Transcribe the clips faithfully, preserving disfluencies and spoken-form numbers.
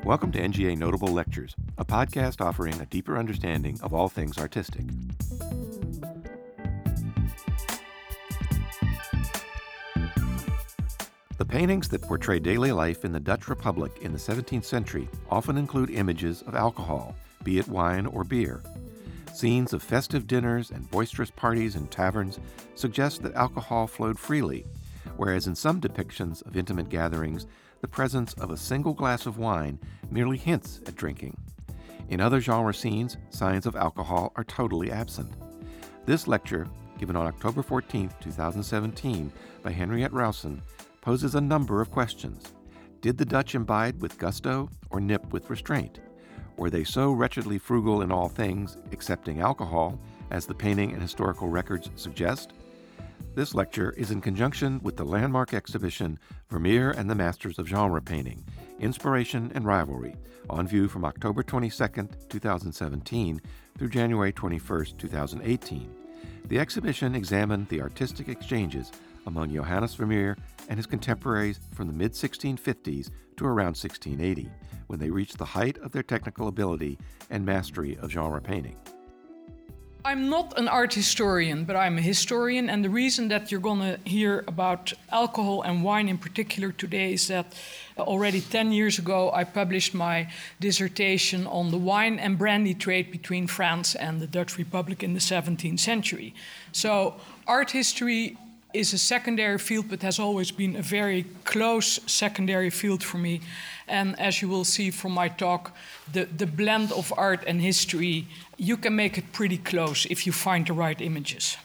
Welcome to N G A Notable Lectures, a podcast offering a deeper understanding of all things artistic. The paintings that portray daily life in the Dutch Republic in the seventeenth century often include images of alcohol, be it wine or beer. Scenes of festive dinners and boisterous parties in taverns suggest that alcohol flowed freely, whereas in some depictions of intimate gatherings, the presence of a single glass of wine merely hints at drinking. In other genre scenes, signs of alcohol are totally absent. This lecture, given on October fourteenth, twenty seventeen, by Henriette Rowson, poses a number of questions. Did the Dutch imbibe with gusto or nip with restraint? Were they so wretchedly frugal in all things, excepting alcohol, as the painting and historical records suggest? This lecture is in conjunction with the landmark exhibition Vermeer and the Masters of Genre Painting, Inspiration and Rivalry, on view from October twenty-second, twenty seventeen through January twenty-first, twenty eighteen. The exhibition examined the artistic exchanges among Johannes Vermeer and his contemporaries from the mid sixteen fifties to around sixteen eighty, when they reached the height of their technical ability and mastery of genre painting. I'm not an art historian, but I'm a historian, and the reason that you're going to hear about alcohol and wine in particular today is that already ten years ago I published my dissertation on the wine and brandy trade between France and the Dutch Republic in the seventeenth century. So art history is a secondary field, but has always been a very close secondary field for me. And as you will see from my talk, the, the blend of art and history, you can make it pretty close if you find the right images.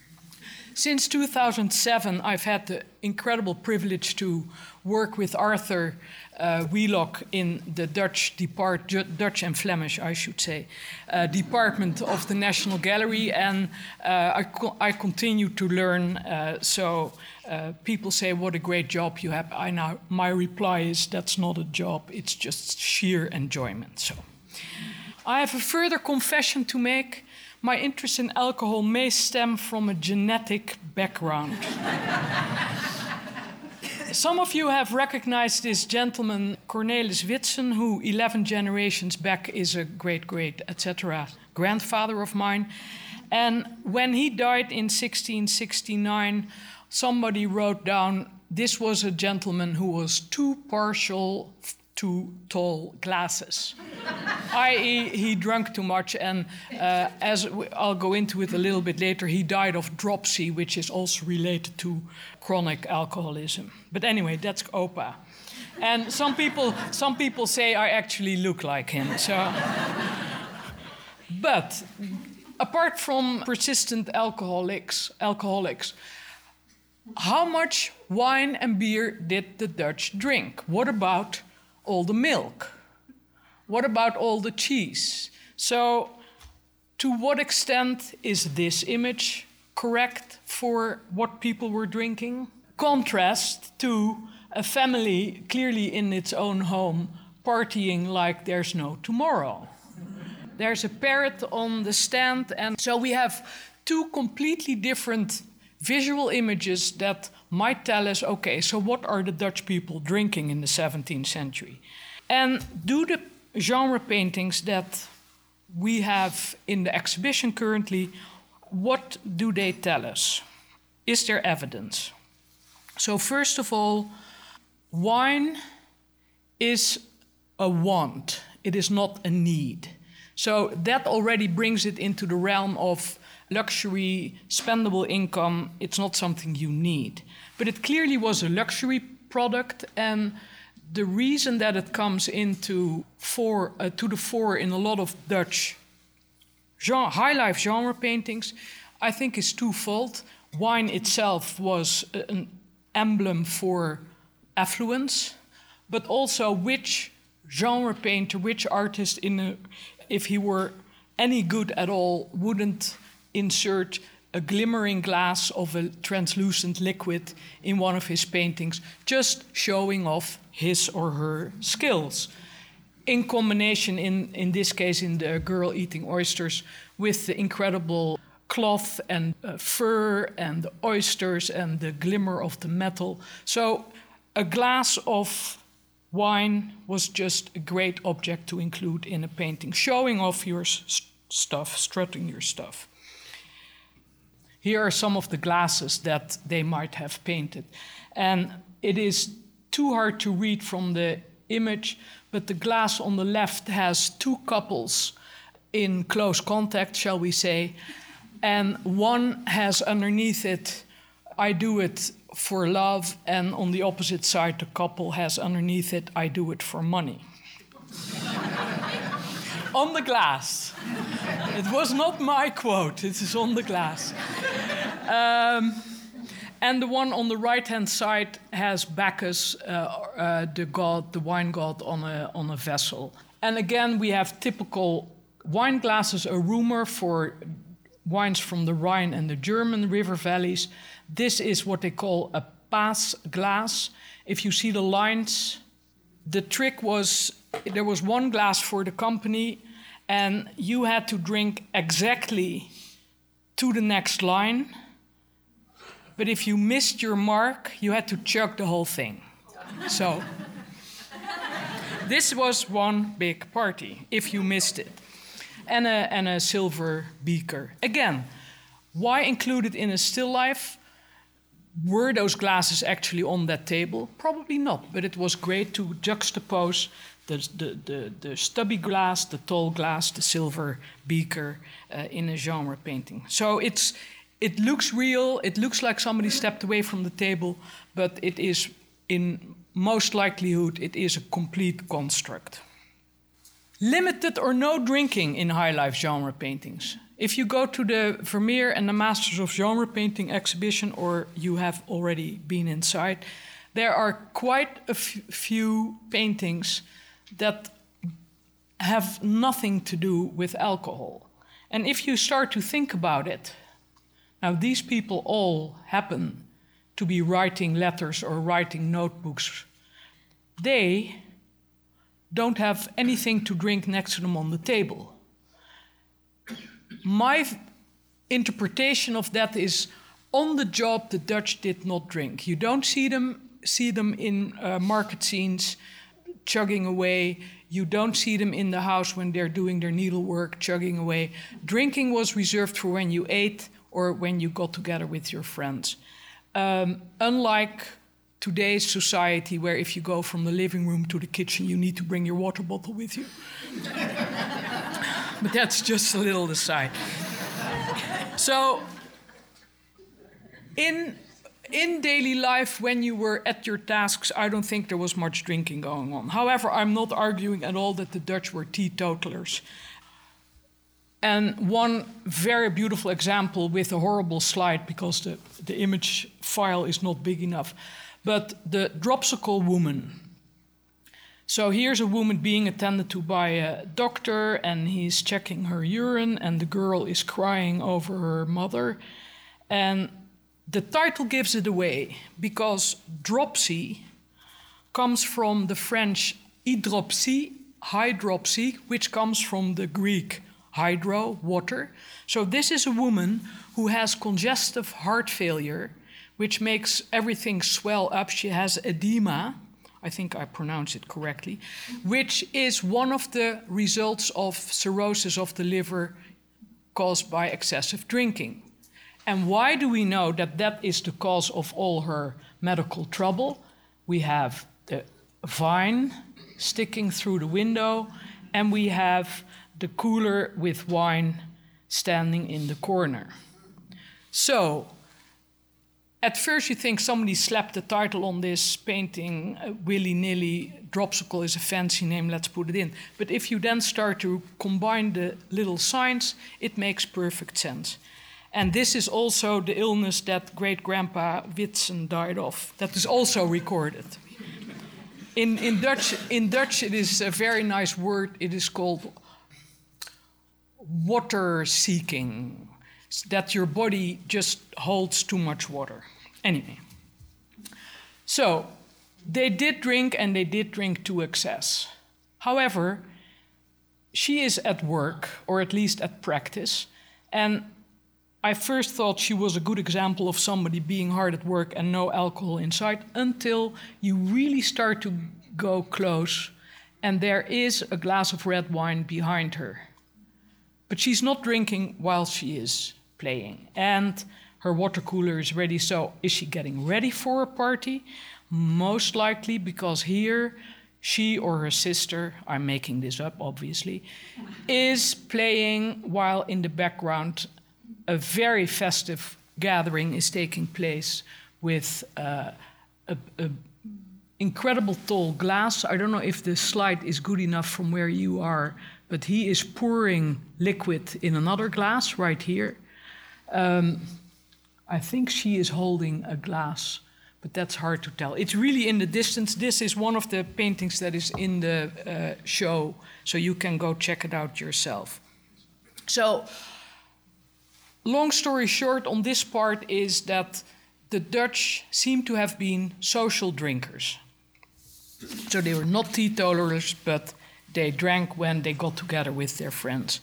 Since two thousand seven, I've had the incredible privilege to work with Arthur uh, Wheelock in the Dutch depart, Dutch and Flemish, I should say, uh, department of the National Gallery, and uh, I, co- I continue to learn. Uh, so uh, people say, "What a great job you have!" I now my reply is, "That's not a job; it's just sheer enjoyment." So, I have a further confession to make. My interest in alcohol may stem from a genetic background. Some of you have recognized this gentleman, Cornelis Witsen, who eleven generations back is a great-great, et cetera, grandfather of mine. And when he died in sixteen sixty-nine, somebody wrote down, this was a gentleman who was too partial to tall glasses, that is he drank too much, and uh, as I'll go into it a little bit later, he died of dropsy, which is also related to chronic alcoholism. But anyway, that's Opa. And some people, some people say I actually look like him. So, but apart from persistent alcoholics, alcoholics, how much wine and beer did the Dutch drink? What about all the milk? What about all the cheese? So, to what extent is this image correct for what people were drinking? Contrast to a family clearly in its own home partying like there's no tomorrow. There's a parrot on the stand, and so we have two completely different visual images that might tell us, okay, so what are the Dutch people drinking in the seventeenth century? And do the genre paintings that we have in the exhibition currently, what do they tell us? Is there evidence? So first of all, wine is a want. It is not a need. So that already brings it into the realm of luxury, spendable income. It's not something you need. But it clearly was a luxury product, and the reason that it comes into for, uh, to the fore in a lot of Dutch genre, high-life genre paintings, I think is twofold. Wine itself was an emblem for affluence, but also which genre painter, which artist, in a, if he were any good at all, wouldn't insert a glimmering glass of a translucent liquid in one of his paintings, just showing off his or her skills. In combination, in, in this case, in the girl eating oysters, with the incredible cloth and uh, fur and the oysters and the glimmer of the metal. So a glass of wine was just a great object to include in a painting, showing off your st- stuff, strutting your stuff. Here are some of the glasses that they might have painted. And it is too hard to read from the image, but the glass on the left has two couples in close contact, shall we say, and one has underneath it, I do it for love, and on the opposite side, the couple has underneath it, I do it for money. On the glass. It was not my quote, it is on the glass. Um, and the one on the right-hand side has Bacchus, uh, uh, the god, the wine god, on a, on a vessel. And again, we have typical wine glasses, a rumor for wines from the Rhine and the German river valleys. This is what they call a pass glass. If you see the lines, the trick was there was one glass for the company, and you had to drink exactly to the next line. But if you missed your mark, you had to chug the whole thing. So this was one big party, if you missed it. And a, and a silver beaker. Again, why include it in a still life? Were those glasses actually on that table? Probably not, but it was great to juxtapose the, the, the, the stubby glass, the tall glass, the silver beaker uh, in a genre painting. So it's, it looks real, it looks like somebody stepped away from the table, but it is, in most likelihood, it is a complete construct. Limited or no drinking in high life genre paintings. If you go to the Vermeer and the Masters of Genre Painting exhibition, or you have already been inside, there are quite a f- few paintings that have nothing to do with alcohol. And if you start to think about it, now these people all happen to be writing letters or writing notebooks. They don't have anything to drink next to them on the table. My f- interpretation of that is, on the job, the Dutch did not drink. You don't see them see them in uh, market scenes chugging away. You don't see them in the house when they're doing their needlework chugging away. Drinking was reserved for when you ate or when you got together with your friends. Um, unlike today's society, where if you go from the living room to the kitchen, you need to bring your water bottle with you. But that's just a little aside. So, in, in daily life, when you were at your tasks, I don't think there was much drinking going on. However, I'm not arguing at all that the Dutch were teetotalers. And one very beautiful example with a horrible slide, because the, the image file is not big enough, but the dropsicle woman. So here's a woman being attended to by a doctor, and he's checking her urine, and the girl is crying over her mother. And the title gives it away, because dropsy comes from the French hydropsie, hydropsy, which comes from the Greek hydro, water. So this is a woman who has congestive heart failure, which makes everything swell up. She has edema, I think I pronounce it correctly, which is one of the results of cirrhosis of the liver caused by excessive drinking. And why do we know that that is the cause of all her medical trouble? We have the vine sticking through the window, and we have the cooler with wine standing in the corner. So, at first you think somebody slapped the title on this painting, uh, willy-nilly, dropsicle is a fancy name, let's put it in. But if you then start to combine the little signs, it makes perfect sense. And this is also the illness that great-grandpa Whitson died of. That is also recorded. In, in, Dutch, in Dutch, it is a very nice word. It is called water seeking, that your body just holds too much water. Anyway, so they did drink, and they did drink to excess. However, she is at work, or at least at practice, and I first thought she was a good example of somebody being hard at work and no alcohol inside, until you really start to go close, and there is a glass of red wine behind her. But she's not drinking while she is playing. And her water cooler is ready. So is she getting ready for a party? Most likely, because here she or her sister, I'm making this up obviously, is playing while in the background a very festive gathering is taking place with uh, a, a incredible tall glass. I don't know if the slide is good enough from where you are, but he is pouring liquid in another glass right here. Um, I think she is holding a glass, but that's hard to tell. It's really in the distance. This is one of the paintings that is in the uh, show, so you can go check it out yourself. So, long story short on this part is that the Dutch seem to have been social drinkers. So they were not teetotalers, but they drank when they got together with their friends.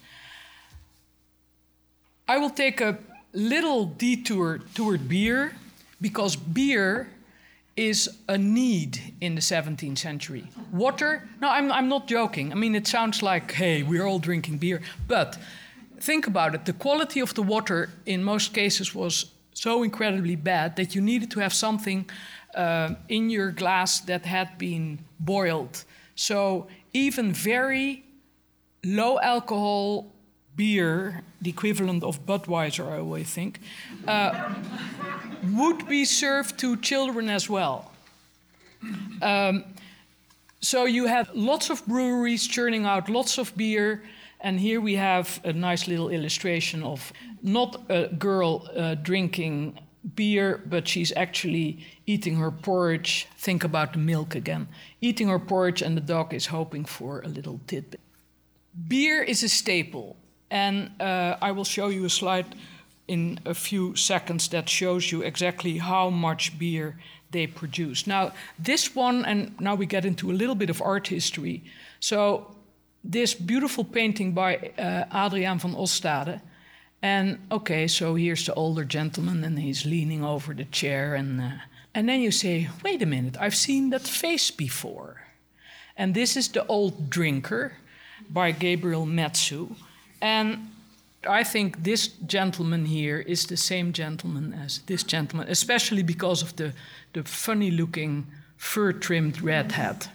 I will take a little detour toward beer, because beer is a need in the seventeenth century. Water, no, I'm, I'm not joking. I mean, it sounds like, hey, we're all drinking beer. But think about it. The quality of the water in most cases was so incredibly bad that you needed to have something uh, in your glass that had been boiled. So even very low alcohol beer, the equivalent of Budweiser, I always think, uh, would be served to children as well. Um, so you had lots of breweries churning out lots of beer, and here we have a nice little illustration of not a girl uh, drinking beer, but she's actually eating her porridge. Think about the milk again. Eating her porridge, and the dog is hoping for a little tidbit. Beer is a staple. And uh, I will show you a slide in a few seconds that shows you exactly how much beer they produce. Now, this one, and now we get into a little bit of art history. So, this beautiful painting by uh, Adriaan van Ostade. And, okay, so here's the older gentleman, and he's leaning over the chair. And, uh, and then you say, wait a minute, I've seen that face before. And this is The Old Drinker by Gabriel Metsu. And I think this gentleman here is the same gentleman as this gentleman, especially because of the, the funny-looking, fur-trimmed red hat.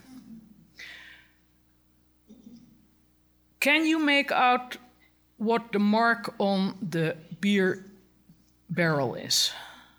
Can you make out what the mark on the beer barrel is?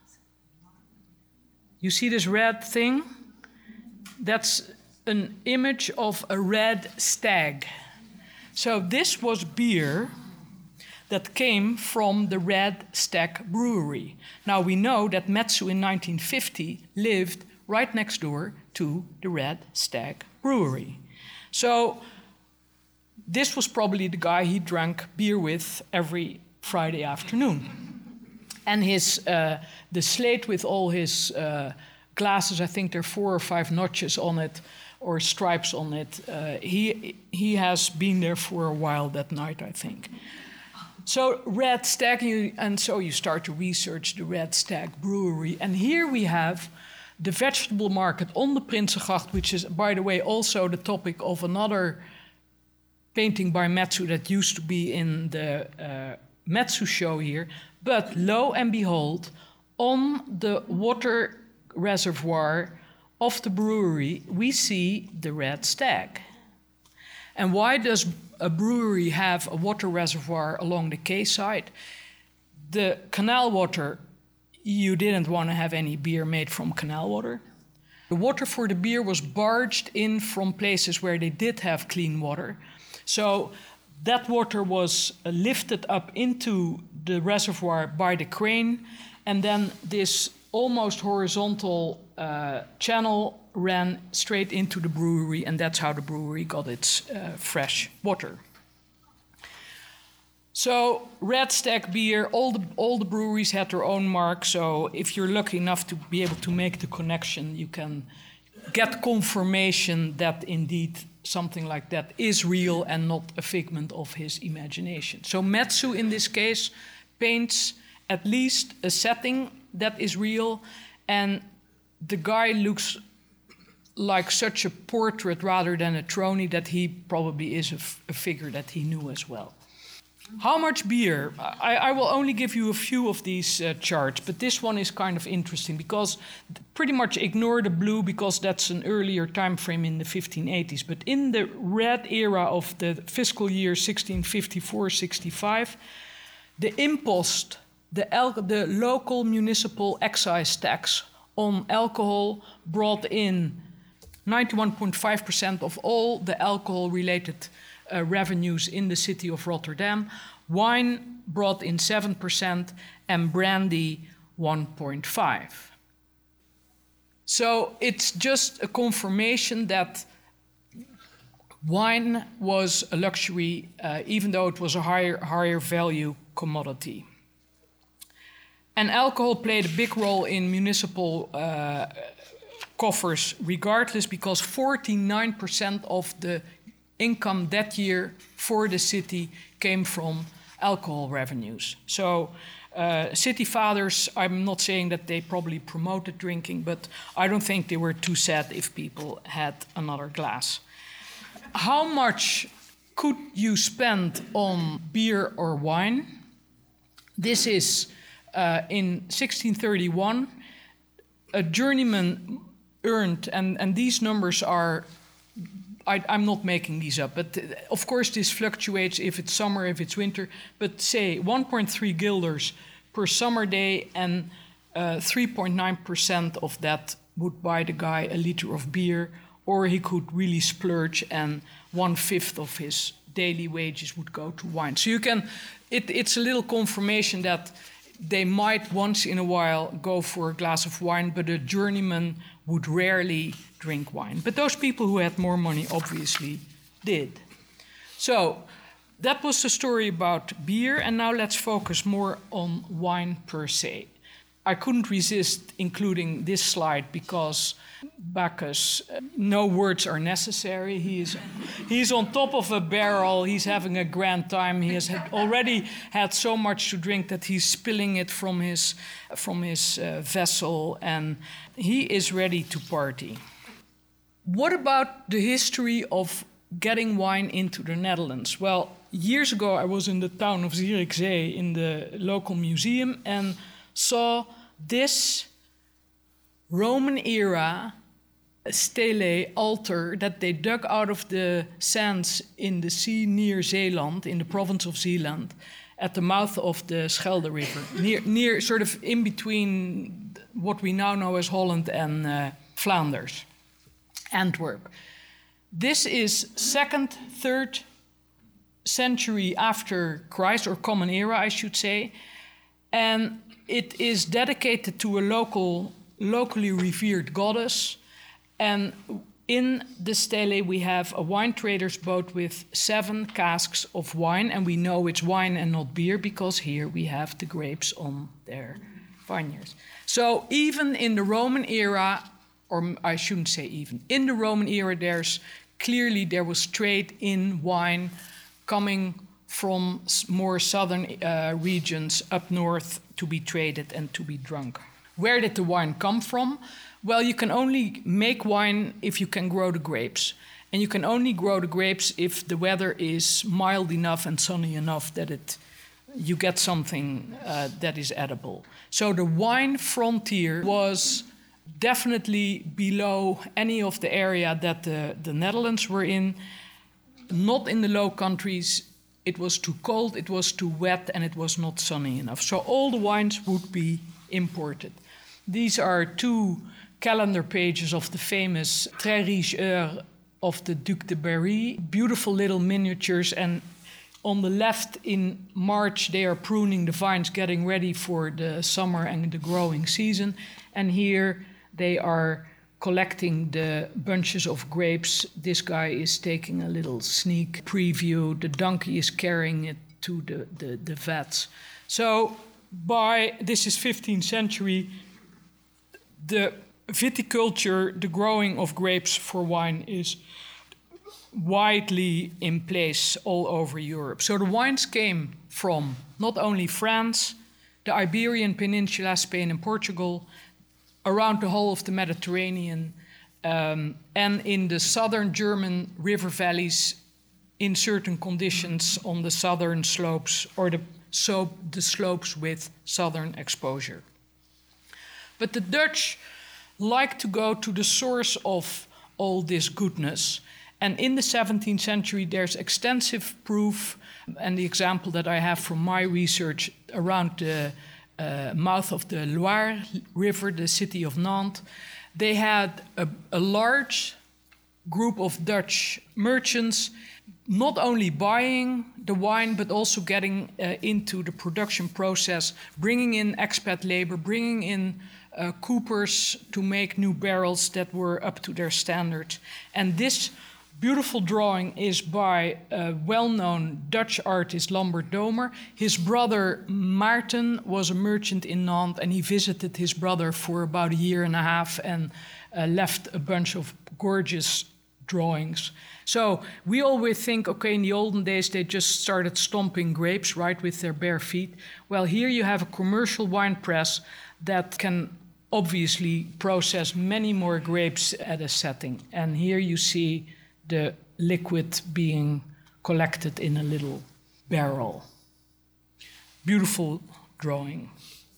You see this red thing? That's an image of a red stag. So this was beer that came from the Red Stag Brewery. Now we know that Metsu in nineteen fifty lived right next door to the Red Stag Brewery. So this was probably the guy he drank beer with every Friday afternoon. And his uh, the slate with all his uh, glasses, I think there are four or five notches on it, or stripes on it. Uh, he, he has been there for a while that night, I think. So Red Stag, you, and so you start to research the Red Stag Brewery. And here we have the vegetable market on the Prinsengracht, which is, by the way, also the topic of another painting by Metsu that used to be in the uh, Metsu show here. But lo and behold, on the water reservoir of the brewery, we see the Red Stag. And why does a brewery have a water reservoir along the quayside? The canal water, you didn't want to have any beer made from canal water. The water for the beer was barged in from places where they did have clean water. So that water was lifted up into the reservoir by the crane, and then this almost horizontal uh, channel ran straight into the brewery, and that's how the brewery got its uh, fresh water. So Red Stag beer, all the, all the breweries had their own mark, so if you're lucky enough to be able to make the connection, you can get confirmation that indeed something like that is real and not a figment of his imagination. So Metsu, in this case, paints at least a setting that is real, and the guy looks like such a portrait rather than a tronie that he probably is a, f- a figure that he knew as well. How much beer? I, I will only give you a few of these uh, charts, but this one is kind of interesting because pretty much ignore the blue because that's an earlier time frame in the fifteen eighties. But in the red era of the fiscal year sixteen fifty-four sixty-five, the impost, the, al- the local municipal excise tax on alcohol brought in ninety-one point five percent of all the alcohol-related uh, revenues in the city of Rotterdam. Wine brought in seven percent and brandy one point five. So it's just a confirmation that wine was a luxury, uh, even though it was a higher, higher value commodity. And alcohol played a big role in municipal uh, coffers regardless, because forty-nine percent of the income that year for the city came from alcohol revenues. So uh, city fathers, I'm not saying that they probably promoted drinking, but I don't think they were too sad if people had another glass. How much could you spend on beer or wine? This is uh, in sixteen thirty-one, a journeyman earned, and, and these numbers are, I, I'm not making these up, but of course this fluctuates if it's summer, if it's winter, but say one point three guilders per summer day, and uh, three point nine percent of that would buy the guy a liter of beer, or he could really splurge and one-fifth of his daily wages would go to wine. So you can, it, it's a little confirmation that they might once in a while go for a glass of wine, but a journeyman would rarely drink wine. But those people who had more money obviously did. So that was the story about beer, and now let's focus more on wine per se. I couldn't resist including this slide because Bacchus, uh, no words are necessary. He is, he's on top of a barrel. He's having a grand time. He has had already had so much to drink that he's spilling it from his, from his uh, vessel, and he is ready to party. What about the history of getting wine into the Netherlands? Well, years ago I was in the town of Zierikzee in the local museum and saw this Roman-era stele altar that they dug out of the sands in the sea near Zeeland, in the province of Zeeland, at the mouth of the Schelde River, near, near sort of in between what we now know as Holland and uh, Flanders, Antwerp. This is second, third century after Christ, or Common Era, I should say, and it is dedicated to a local, locally revered goddess. And in the stele we have a wine trader's boat with seven casks of wine, and we know it's wine and not beer because here we have the grapes on their vineyards. So even in the Roman era, or I shouldn't say even, in the Roman era there's clearly there was trade in wine coming from more southern uh, regions up north to be traded and to be drunk. Where did the wine come from? Well, you can only make wine if you can grow the grapes. And you can only grow the grapes if the weather is mild enough and sunny enough that it, you get something uh, that is edible. So the wine frontier was definitely below any of the area that the, the Netherlands were in. Not in the Low Countries. It was too cold, it was too wet, and it was not sunny enough. So all the wines would be imported. These are two calendar pages of the famous Très Riche Heure of the Duc de Berry. Beautiful little miniatures, and on the left in March they are pruning the vines, getting ready for the summer and the growing season. And here they are collecting the bunches of grapes. This guy is taking a little sneak preview. The donkey is carrying it to the, the, the vats. So by, this is fifteenth century, the viticulture, the growing of grapes for wine, is widely in place all over Europe. So the wines came from not only France, the Iberian Peninsula, Spain and Portugal, around the whole of the Mediterranean, Um, and in the southern German river valleys, in certain conditions on the southern slopes, or the, so the slopes with southern exposure. But the Dutch like to go to the source of all this goodness. And in the seventeenth century, there's extensive proof, and the example that I have from my research around the uh, mouth of the Loire River, the city of Nantes, they had a, a large group of Dutch merchants not only buying the wine, but also getting uh, into the production process, bringing in expat labor, bringing in uh, coopers to make new barrels that were up to their standards. And this beautiful drawing is by a well-known Dutch artist, Lambert Domer. His brother, Maarten, was a merchant in Nantes, and he visited his brother for about a year and a half and uh, left a bunch of gorgeous drawings. So we always think, okay, in the olden days, they just started stomping grapes, right, with their bare feet. Well, here you have a commercial wine press that can obviously process many more grapes at a setting. And here you see the liquid being collected in a little barrel. Beautiful drawing.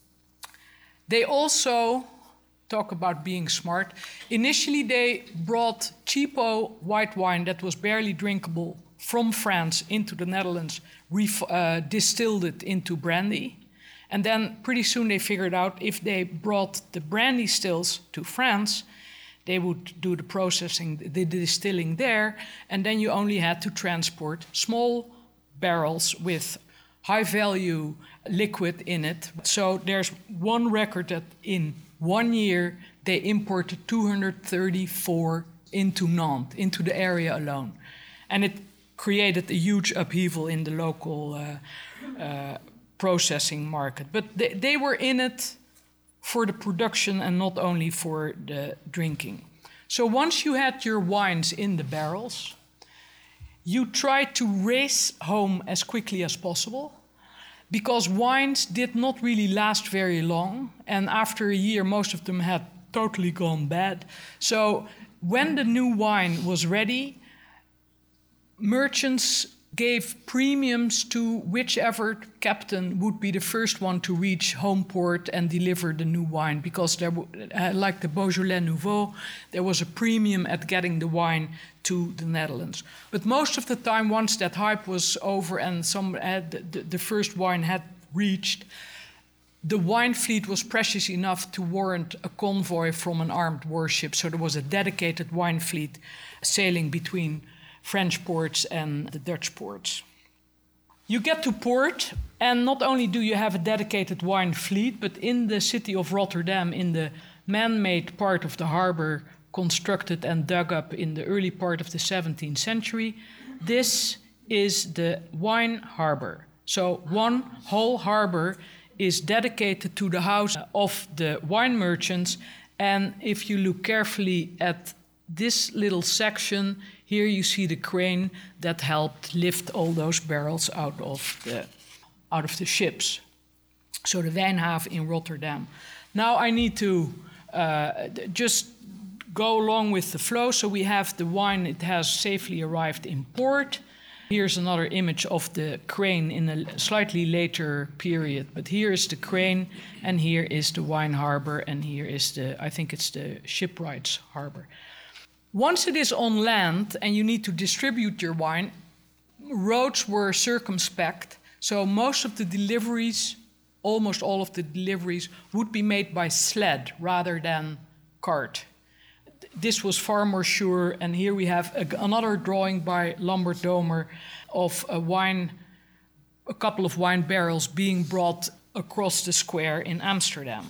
They also talk about being smart. Initially, they brought cheapo white wine that was barely drinkable from France into the Netherlands, ref- uh, distilled it into brandy. And then pretty soon they figured out if they brought the brandy stills to France, they would do the processing, the distilling there, and then you only had to transport small barrels with high-value liquid in it. So there's one record that in one year they imported two hundred thirty-four into Nantes, into the area alone. And it created a huge upheaval in the local uh, uh, processing market. But they, they were in it for the production and not only for the drinking. So once you had your wines in the barrels, you tried to race home as quickly as possible, because wines did not really last very long, and after a year most of them had totally gone bad. So when the new wine was ready, merchants gave premiums to whichever captain would be the first one to reach home port and deliver the new wine, because there, uh, like the Beaujolais Nouveau, there was a premium at getting the wine to the Netherlands. But most of the time, once that hype was over and some uh, the, the first wine had reached, the wine fleet was precious enough to warrant a convoy from an armed warship. So there was a dedicated wine fleet sailing between French ports and the Dutch ports. You get to port, and not only do you have a dedicated wine fleet, but in the city of Rotterdam, in the man-made part of the harbor constructed and dug up in the early part of the seventeenth century, this is the wine harbor. So one whole harbor is dedicated to the house of the wine merchants, and if you look carefully at this little section, here you see the crane that helped lift all those barrels out of the, out of the ships. So the Wijnhaven in Rotterdam. Now I need to uh, just go along with the flow. So we have the wine, it has safely arrived in port. Here's another image of the crane in a slightly later period. But here is the crane, and here is the wine harbor, and here is the, I think it's the shipwrights harbor. Once it is on land and you need to distribute your wine, roads were circumspect, so most of the deliveries, almost all of the deliveries, would be made by sled rather than cart. This was far more sure, and here we have a, another drawing by Lambert Domer of a wine, a couple of wine barrels being brought across the square in Amsterdam.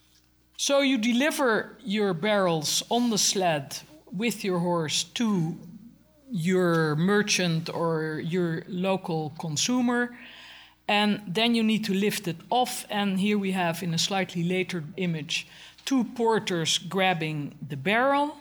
So you deliver your barrels on the sled with your horse to your merchant or your local consumer, and then you need to lift it off, and here we have, in a slightly later image, two porters grabbing the barrel,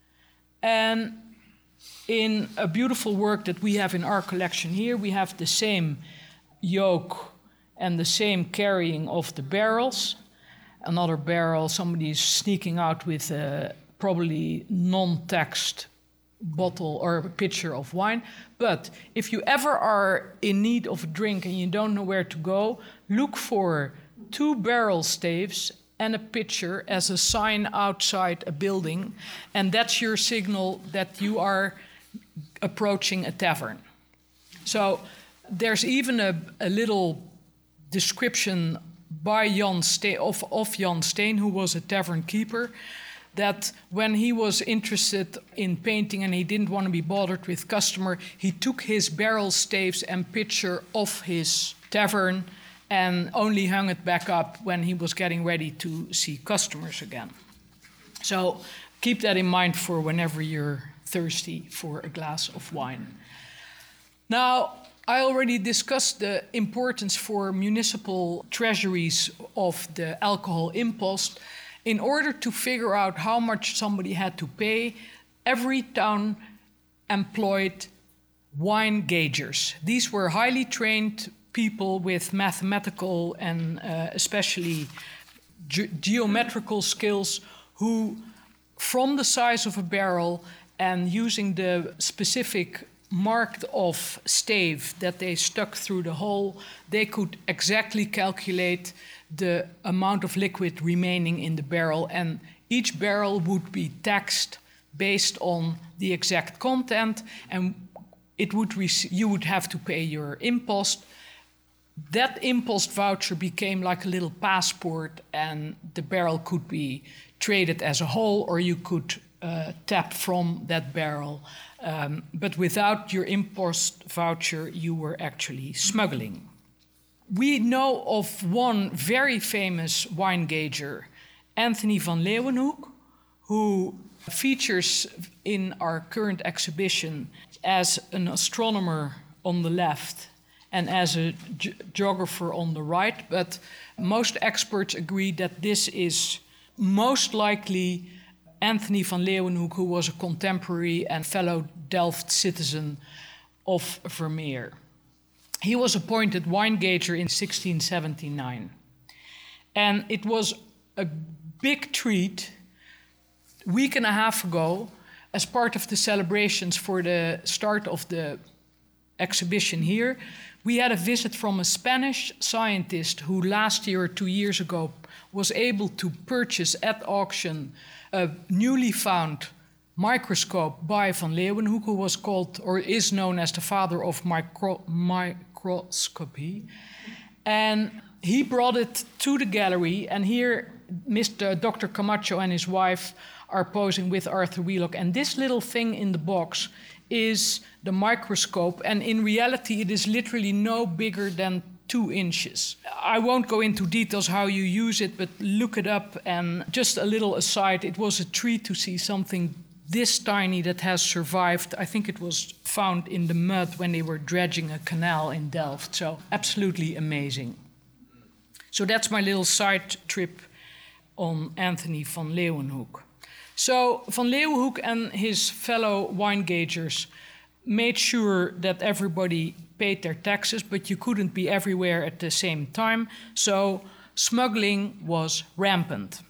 and in a beautiful work that we have in our collection here, we have the same yoke and the same carrying of the barrels. Another barrel, somebody is sneaking out with a probably non-taxed bottle or pitcher of wine. But if you ever are in need of a drink and you don't know where to go, look for two barrel staves and a pitcher as a sign outside a building, and that's your signal that you are approaching a tavern. So there's even a, a little description by Jan Steen, of, of Jan Steen, who was a tavern keeper, that when he was interested in painting and he didn't want to be bothered with customer, he took his barrel staves and pitcher off his tavern and only hung it back up when he was getting ready to see customers again. So keep that in mind for whenever you're thirsty for a glass of wine. Now, I already discussed the importance for municipal treasuries of the alcohol impost. In order to figure out how much somebody had to pay, every town employed wine gaugers. These were highly trained people with mathematical and uh, especially ge- geometrical skills who, from the size of a barrel and using the specific marked off stave that they stuck through the hole, they could exactly calculate the amount of liquid remaining in the barrel, and each barrel would be taxed based on the exact content, and it would rec- you would have to pay your impost. That impost voucher became like a little passport, and the barrel could be traded as a whole, or you could uh, tap from that barrel. Um, but without your impost voucher, you were actually smuggling. We know of one very famous wine gauger, Anthony van Leeuwenhoek, who features in our current exhibition as an astronomer on the left and as a ge- geographer on the right. But most experts agree that this is most likely Anthony van Leeuwenhoek, who was a contemporary and fellow Delft citizen of Vermeer. He was appointed wine gauger in sixteen seventy-nine. And it was a big treat a week and a half ago, as part of the celebrations for the start of the exhibition here. We had a visit from a Spanish scientist who last year or two years ago was able to purchase at auction a newly found microscope by Van Leeuwenhoek, who was called or is known as the father of micro, microscopy. And he brought it to the gallery, and here Mister Doctor Camacho and his wife are posing with Arthur Wheelock. And this little thing in the box is the microscope, and in reality it is literally no bigger than two inches. I won't go into details how you use it, but look it up. And just a little aside, it was a treat to see something this tiny that has survived. I think it was found in the mud when they were dredging a canal in Delft. So absolutely amazing. So that's my little side trip on Anthony van Leeuwenhoek. So Van Leeuwenhoek and his fellow wine gaugers made sure that everybody paid their taxes, but you couldn't be everywhere at the same time. So smuggling was rampant.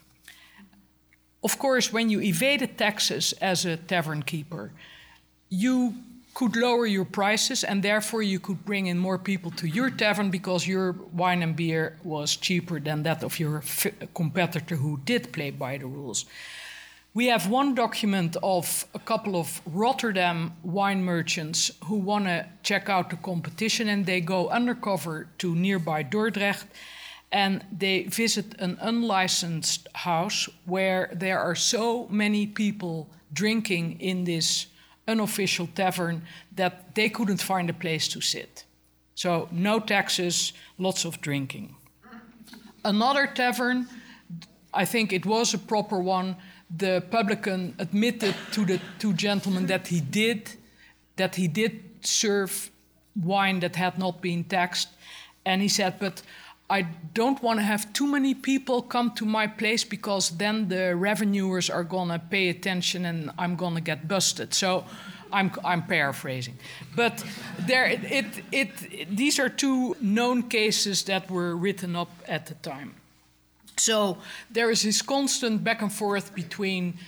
Of course, when you evaded taxes as a tavern keeper, you could lower your prices, and therefore you could bring in more people to your tavern because your wine and beer was cheaper than that of your f- competitor who did play by the rules. We have one document of a couple of Rotterdam wine merchants who want to check out the competition, and they go undercover to nearby Dordrecht, and they visit an unlicensed house where there are so many people drinking in this unofficial tavern that they couldn't find a place to sit. So no taxes, lots of drinking. Another tavern, I think it was a proper one, the publican admitted to the two gentlemen that he did, that he did serve wine that had not been taxed. And he said, but I don't want to have too many people come to my place because then the revenuers are going to pay attention and I'm going to get busted. So I'm, I'm paraphrasing. But there, it, it, it, these are two known cases that were written up at the time. So there is this constant back and forth between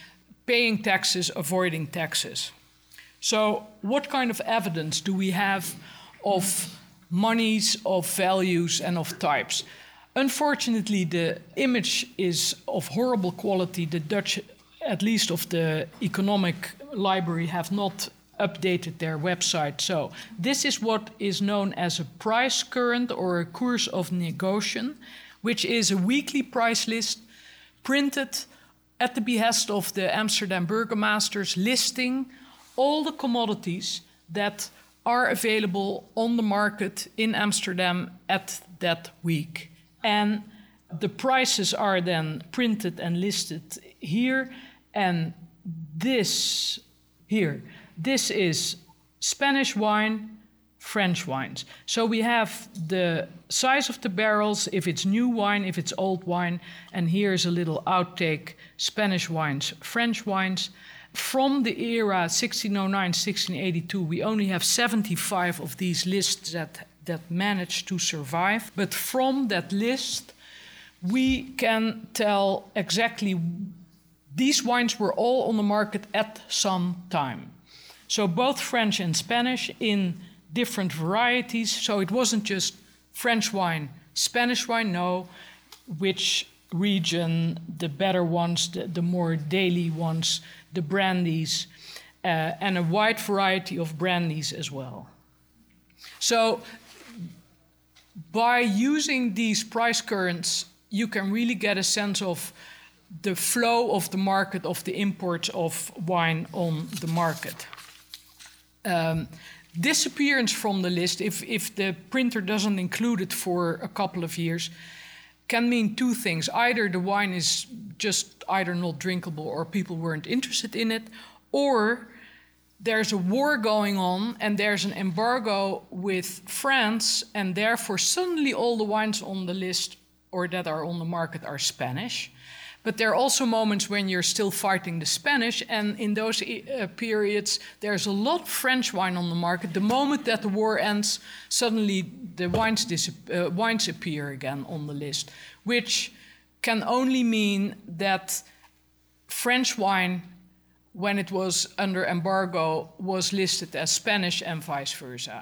paying taxes, avoiding taxes. So what kind of evidence do we have of monies, of values, and of types? Unfortunately, the image is of horrible quality. The Dutch, at least of the Economic Library, have not updated their website. So this is what is known as a price current or a course of negotiation, which is a weekly price list printed at the behest of the Amsterdam burgomasters, listing all the commodities that are available on the market in Amsterdam at that week. And the prices are then printed and listed here. And this here, this is Spanish wine, French wines. So we have the size of the barrels, if it's new wine, if it's old wine. And here's a little outtake, Spanish wines, French wines. From the era sixteen oh nine, sixteen eighty-two, we only have seventy-five of these lists that, that managed to survive. But from that list, we can tell exactly these wines were all on the market at some time. So both French and Spanish in different varieties. So it wasn't just French wine, Spanish wine, no. Which region, the better ones, the, the more daily ones, the brandies, uh, and a wide variety of brandies as well. So by using these price currents, you can really get a sense of the flow of the market, of the imports of wine on the market. Um, disappearance from the list, if, if the printer doesn't include it for a couple of years, can mean two things. Either the wine is just either not drinkable or people weren't interested in it, or there's a war going on and there's an embargo with France, and therefore suddenly all the wines on the list or that are on the market are Spanish. But there are also moments when you're still fighting the Spanish, and in those uh, periods, there's a lot of French wine on the market. The moment that the war ends, suddenly the wines, uh, wines appear again on the list, which can only mean that French wine, when it was under embargo, was listed as Spanish and vice versa.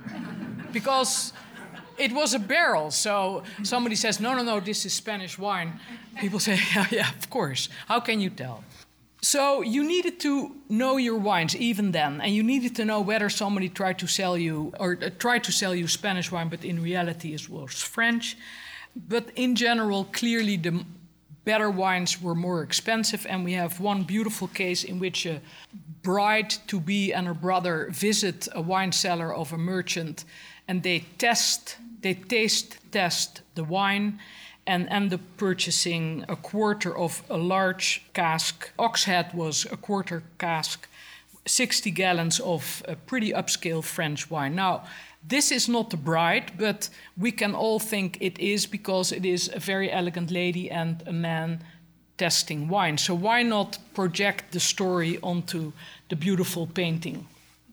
Because it was a barrel, so somebody says, no, no, no, this is Spanish wine. People say, yeah, yeah, of course. How can you tell? So you needed to know your wines even then, and you needed to know whether somebody tried to sell you, or uh, tried to sell you Spanish wine, but in reality it was French. But in general, clearly the better wines were more expensive, and we have one beautiful case in which a bride-to-be and her brother visit a wine cellar of a merchant, and they test, they taste test the wine, and end up purchasing a quarter of a large cask. Oxhead was a quarter cask, sixty gallons of a pretty upscale French wine. Now, this is not the bride, but we can all think it is, because it is a very elegant lady and a man testing wine. So why not project the story onto the beautiful painting?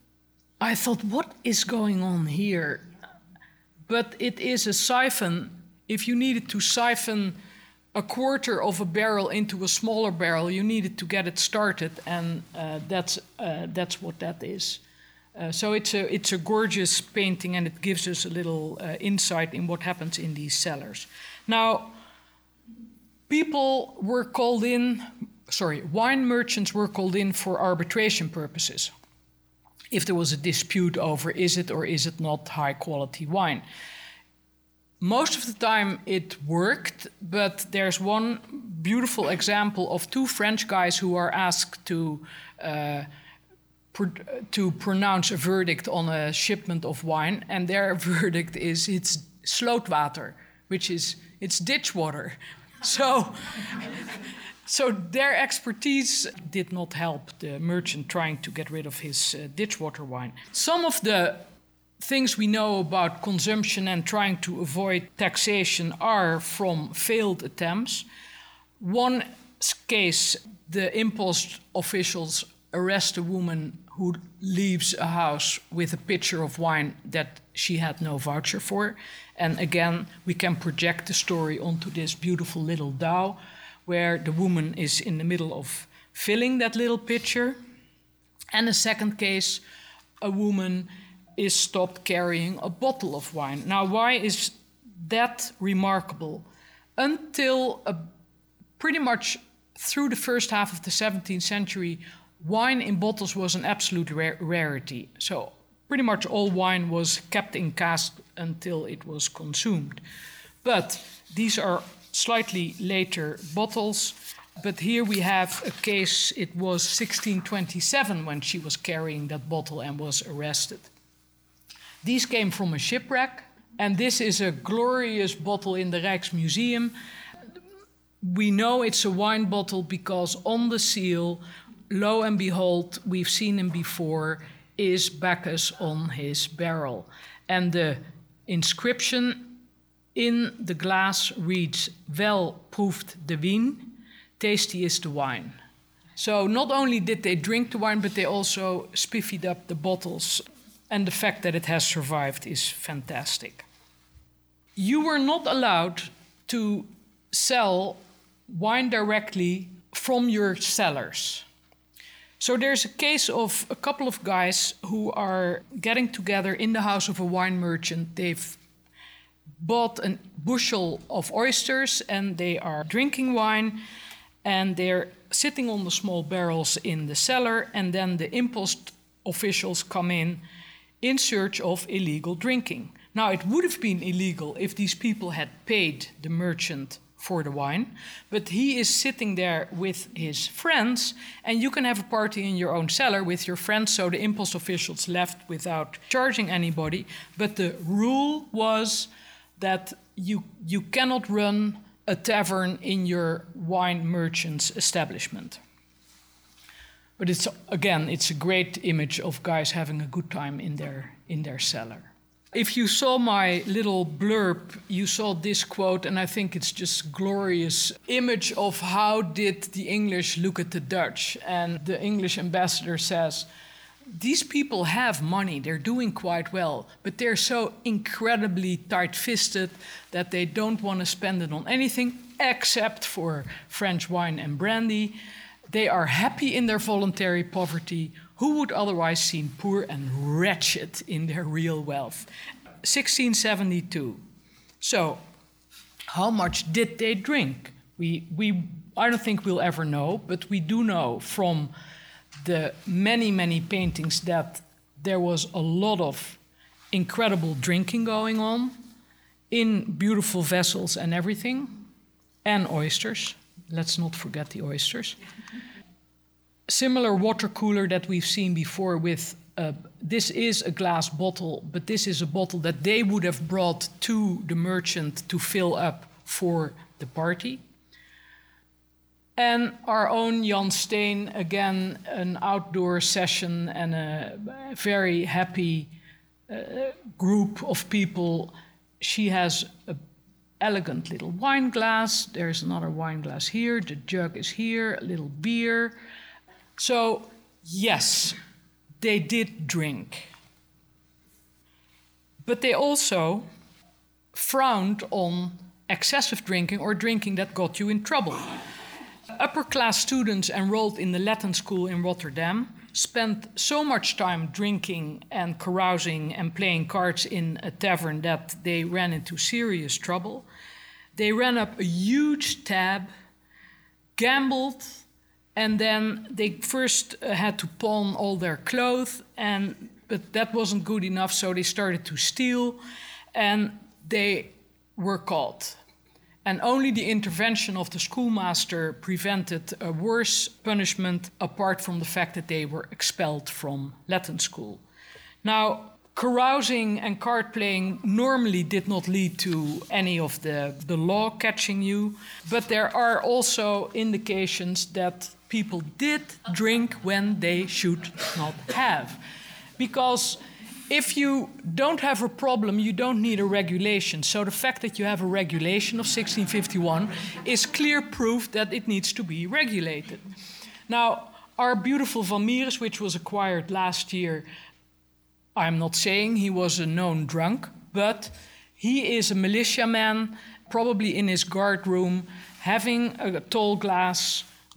I thought, what is going on here? But it is a siphon. If you needed to siphon a quarter of a barrel into a smaller barrel, you needed to get it started, and uh, that's uh, that's what that is. Uh, so it's a it's a gorgeous painting, and it gives us a little uh, insight in what happens in these cellars. Now, people were called in. Sorry, wine merchants were called in for arbitration purposes. If there was a dispute over is it or is it not high quality wine. Most of the time it worked, but there's one beautiful example of two French guys who are asked to uh, pr- to pronounce a verdict on a shipment of wine, and their verdict is it's slootwater, which is it's ditch water. So, so their expertise did not help the merchant trying to get rid of his uh, ditch water wine. Some of the things we know about consumption and trying to avoid taxation are from failed attempts. One case, the impost officials arrest a woman who leaves a house with a pitcher of wine that she had no voucher for. And again, we can project the story onto this beautiful little dhow, where the woman is in the middle of filling that little pitcher. And a second case, a woman is stopped carrying a bottle of wine. Now, why is that remarkable? Until uh, pretty much through the first half of the seventeenth century, wine in bottles was an absolute ra- rarity. So pretty much all wine was kept in cask until it was consumed. But these are slightly later bottles. But here we have a case, it was sixteen twenty-seven when she was carrying that bottle and was arrested. These came from a shipwreck, and this is a glorious bottle in the Rijksmuseum. We know it's a wine bottle because on the seal, lo and behold, we've seen him before, is Bacchus on his barrel. And the inscription in the glass reads, "Wel proeft de wijn, tasty is the wine." So not only did they drink the wine, but they also spiffied up the bottles. And the fact that it has survived is fantastic. You were not allowed to sell wine directly from your cellars. So there's a case of a couple of guys who are getting together in the house of a wine merchant. They've bought a bushel of oysters and they are drinking wine, and they're sitting on the small barrels in the cellar, and then the impost officials come in in search of illegal drinking. Now, it would have been illegal if these people had paid the merchant for the wine, but he is sitting there with his friends, and you can have a party in your own cellar with your friends, so the impost officials left without charging anybody. But the rule was that you, you cannot run a tavern in your wine merchant's establishment. But it's, again, it's a great image of guys having a good time in their, in their cellar. If you saw my little blurb, you saw this quote, and I think it's just glorious image of how did the English look at the Dutch. And the English ambassador says, these people have money, they're doing quite well, but they're so incredibly tight-fisted that they don't want to spend it on anything except for French wine and brandy. They are happy in their voluntary poverty, who would otherwise seem poor and wretched in their real wealth. sixteen seventy-two. So, how much did they drink? We, we, I don't think we'll ever know, but we do know from the many, many paintings that there was a lot of incredible drinking going on in beautiful vessels and everything, and oysters. Let's not forget the oysters. Similar water cooler that we've seen before with, uh, this is a glass bottle, but this is a bottle that they would have brought to the merchant to fill up for the party. And our own Jan Steen, again, an outdoor session and a very happy uh, group of people. She has a elegant little wine glass. There's another wine glass here. The jug is here, a little beer. So, yes, they did drink. But they also frowned on excessive drinking or drinking that got you in trouble. Upper-class students enrolled in the Latin school in Rotterdam spent so much time drinking and carousing and playing cards in a tavern that they ran into serious trouble. They ran up a huge tab, gambled, and then they first uh, had to pawn all their clothes, and but that wasn't good enough, so they started to steal, and they were caught. And only the intervention of the schoolmaster prevented a worse punishment, apart from the fact that they were expelled from Latin school. Now, carousing and card playing normally did not lead to any of the, the law catching you, but there are also indications that people did drink when they should not have. Because if you don't have a problem, you don't need a regulation. So the fact that you have a regulation of sixteen fifty-one is clear proof that it needs to be regulated. Now, our beautiful Van Mieris, which was acquired last year, I'm not saying he was a known drunk, but he is a militiaman, probably in his guard room, having a tall glass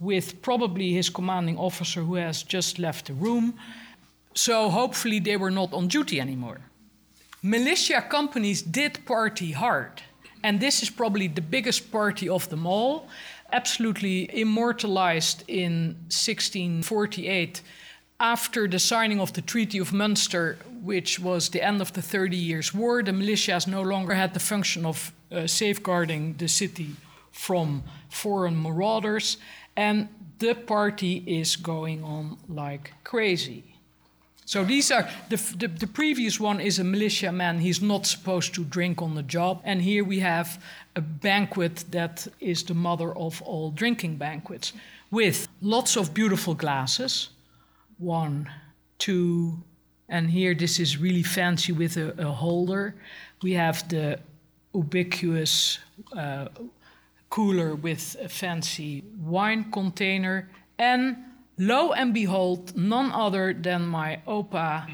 with probably his commanding officer who has just left the room. So hopefully they were not on duty anymore. Militia companies did party hard. And this is probably the biggest party of them all, absolutely immortalized in sixteen forty-eight after the signing of the Treaty of Munster, which was the end of the Thirty Years' War. The militias no longer had the function of uh, safeguarding the city from foreign marauders, and the party is going on like crazy. So these are, the, the, the previous one is a militiaman. He's not supposed to drink on the job. And here we have a banquet that is the mother of all drinking banquets, with lots of beautiful glasses. One, two, and here this is really fancy with a, a holder. We have the ubiquitous uh, cooler with a fancy wine container, and lo and behold, none other than my opa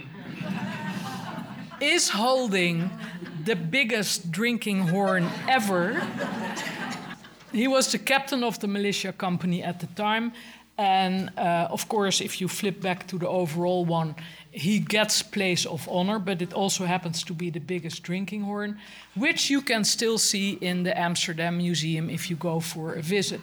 is holding the biggest drinking horn ever. He was the captain of the militia company at the time. And uh, of course, if you flip back to the overall one, he gets place of honor, but it also happens to be the biggest drinking horn, which you can still see in the Amsterdam Museum if you go for a visit.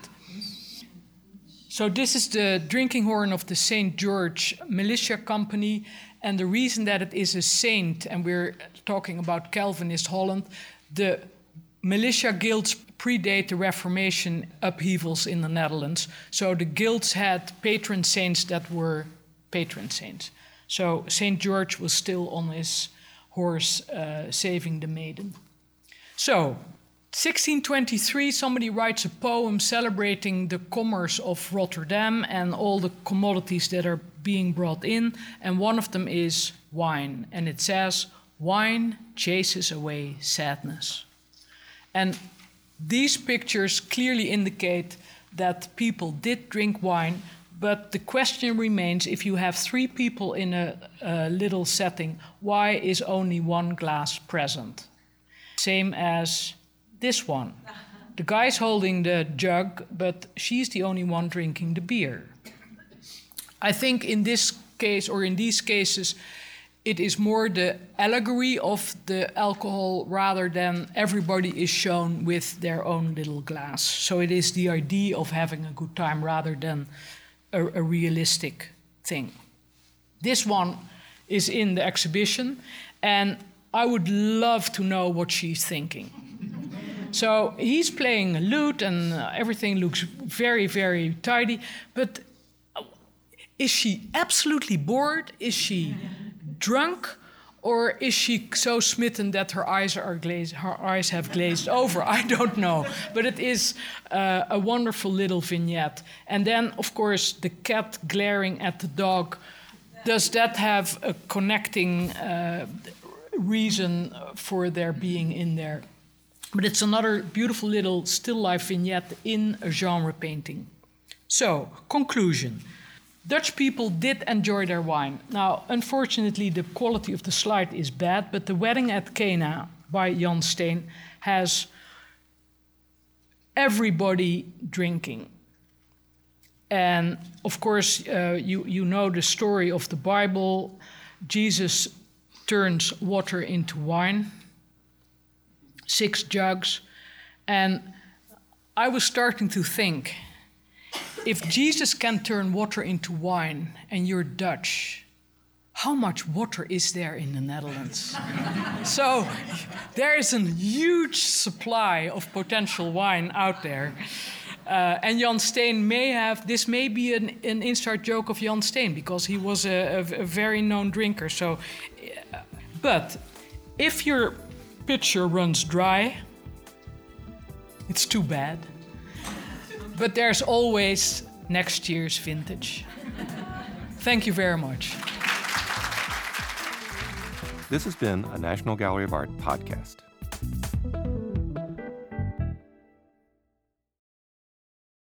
So this is the drinking horn of the Saint George Militia Company, and the reason that it is a saint, and we're talking about Calvinist Holland, the militia guilds predate the Reformation upheavals in the Netherlands. So the guilds had patron saints that were patron saints. So Saint George was still on his horse uh, saving the maiden. So sixteen twenty-three, somebody writes a poem celebrating the commerce of Rotterdam and all the commodities that are being brought in, and one of them is wine. And it says, "Wine chases away sadness." And these pictures clearly indicate that people did drink wine, but the question remains, if you have three people in a, a little setting, why is only one glass present? Same as this one. The guy's holding the jug, but she's the only one drinking the beer. I think in this case, or in these cases, it is more the allegory of the alcohol rather than everybody is shown with their own little glass. So it is the idea of having a good time rather than a, a realistic thing. This one is in the exhibition, and I would love to know what she's thinking. So he's playing a lute and uh, everything looks very, very tidy, but is she absolutely bored? Is she drunk, or is she so smitten that her eyes are glazed, her eyes have glazed over? I don't know, but it is uh, a wonderful little vignette. And then, of course, the cat glaring at the dog. Does that have a connecting uh, reason for their being in there? But it's another beautiful little still life vignette in a genre painting. So, conclusion. Dutch people did enjoy their wine. Now, unfortunately, the quality of the slide is bad, but The Wedding at Cana by Jan Steen has everybody drinking. And, of course, uh, you, you know the story of the Bible. Jesus turns water into wine, six jugs. And I was starting to think, if Jesus can turn water into wine and you're Dutch, how much water is there in the Netherlands? So there is a huge supply of potential wine out there. Uh, and Jan Steen may have, this may be an, an inside joke of Jan Steen, because he was a, a, a very known drinker. So, uh, but if your pitcher runs dry, it's too bad. But there's always next year's vintage. Thank you very much. This has been a National Gallery of Art podcast.